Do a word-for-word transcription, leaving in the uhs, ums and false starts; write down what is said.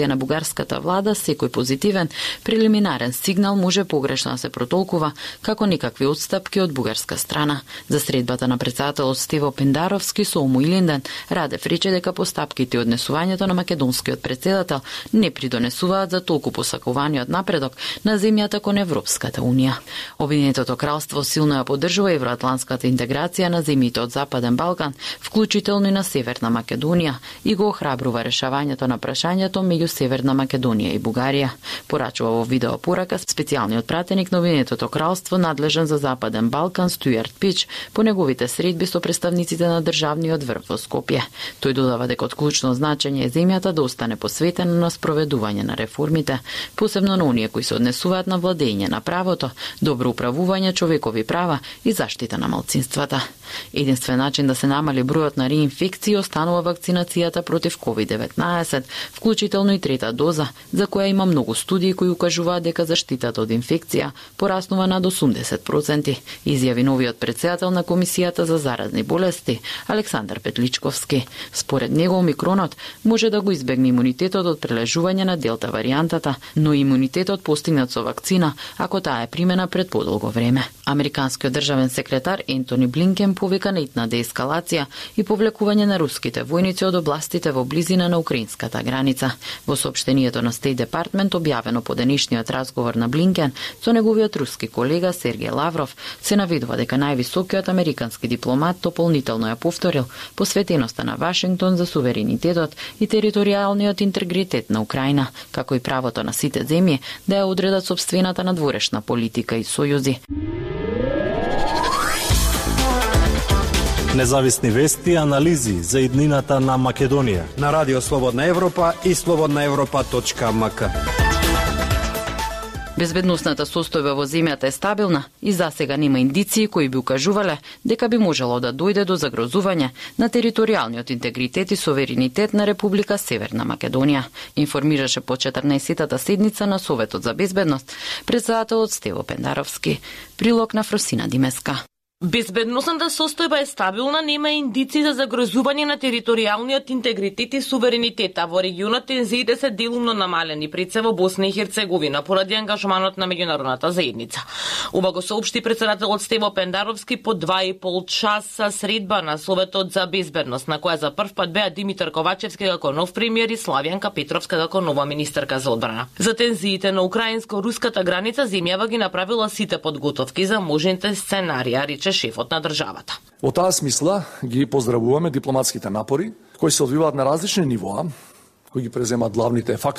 на бугарската влада, секој позитивен прелиминарен сигнал може погрешно да се протолкува како никакви отстапки од бугарска страна. За средбата на председателот Стево Пендаровски со Ому Илинден, Радев рече дека постапките и однесувањето на македонскиот председател не придонесуваат за толку посакуваниот напредок на земјата кон Европската унија. Обединетото кралство силно ја поддржува евроатлантската интеграција на земјите од Западен Балкан, вклучително и на Северна Македонија, и го охрабрува решавањето на прашањето меѓу Северна Македонија и Бугарија. Порачува во видео порака специјалниот пратеник на Обединетото кралство надлежен за Западен Балкан Стюарт Пич по неговите средби со представниците на државниот врв во Скопје. Тој додава дека од клучно значење е земјата да остане посветена на спроведување на реформите, посебно на оние кои се однесуваат на владење на правото, добро управување, човекови права и заштита на малцинствата. Единствен начин да се намали бројот на реинфекции останува вакцинацијата против ковид деветнаесет, вклучително и трета доза, за која има многу студии кои укажуваат дека заштитата од инфекција пораснува над осумдесет проценти, изјави новиот председател на Комисијата за заразни болести Александар Петличковски. Според него омикронот може да го избегне имунитетот од прележување на делта варијантата, но имунитетот постигнат со вакцина ако таа е примена пред подолго време. Американскиот државен секретар Ентони Блинкен повика на итна деескалација и повлекување на руските војници од областите во близина на украинската граница. Во соопштението на Стейт Департмент објавено по денешниот разговор на Блинкен со неговиот руски колега Сергеј Лавров се наведува дека највисокиот американски дипломат дополнително ја повторил посветеноста на Вашингтон за суверенитетот и територијалниот интегритет на Украина, како и правото на сите земји да ја одредат сопствената надворешна политика и сојузи. Независни вести и анализи за иднината на Македонија на Радио Слободна Европа и слободна европа точка ем ка. Безбедносната состојба во земјата е стабилна и засега нема индиции кои би укажувале дека би можело да дојде до загрозување на територијалниот интегритет и суверенитет на Република Северна Македонија, информираше по четрнаесеттата седница на Советот за безбедност председателот Стево Пендаровски. Прилог на Фросина Димеска. Безбедносната состојба е стабилна, нема индиции за загрозување на територијалниот интегритет и суверенитет, а во регионот тензиите се делумно намалени, пред се во Босна и Херцеговина, поради ангажманот на меѓународната заедница. Ова го соопшти председателот Стево Пендаровски по два и пол часа средба на Советот за безбедност, на која за прв пат беа Димитар Ковачевски како нов премиер и Славјанка Петровска како нова министерка за одбрана. За тензиите на украинско-руската граница земјава ги направила сите подготовки за можните сценарија, рече шефот на државата. Во таа смисла ги поздравуваме дипломатските напори кои се одвиваат на различни нивоа, кои ги преземаат главните фактори